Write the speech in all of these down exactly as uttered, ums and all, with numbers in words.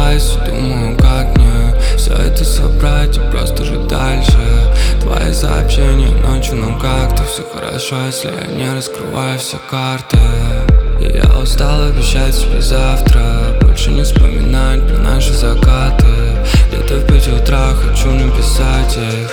просыпаюсь и думаю, как мне все это собрать и просто жить дальше. Твои сообщения ночью, ну как-то все хорошо, если я не раскрываю все карты. И я устал обещать себе завтра больше не вспоминать про наши закаты. Где-то в пять утра хочу написать их,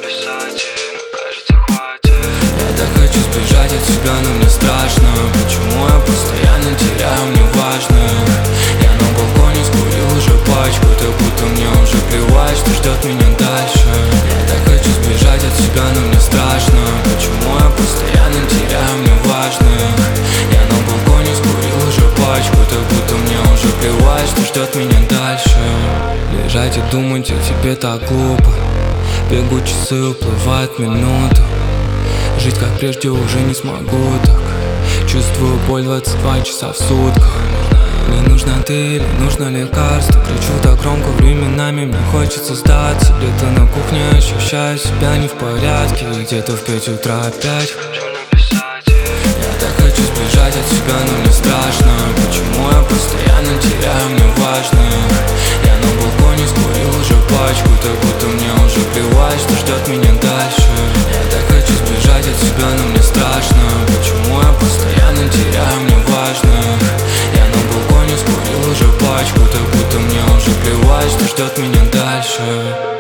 я так хочу сбежать от тебя, но мне страшно. Почему я постоянно теряю мне важное? Я на балконе скурил уже пачку, так будто мне уже плевать, что ждет меня дальше. Я так хочу сбежать от тебя, но мне страшно. Почему я постоянно теряю мне важное? Я на балконе скурил уже пачку, так будто мне уже плевать, что ждет меня дальше. Лежать и думать о тебе так глупо. Бегут часы, уплывают минуты. Жить как прежде уже не смогу так. Чувствую боль двадцать два часа в сутках. Мне нужна ты или нужно лекарство? Кричу так громко временами, мне хочется сдаться. Где-то на кухне ощущаю себя не в порядке. Где-то в пять утра опять я так хочу сбежать от тебя, но мне страшно. Почему я постоянно теряю мне важное? Я на балконе скурил уже пачку, так будто мне уже плевать, что ждет меня дальше. Я так хочу сбежать от тебя, но мне страшно. Почему я постоянно теряю мне важное? Я на балконе скурил уже пачку, так будто мне уже плевать, что ждет меня дальше.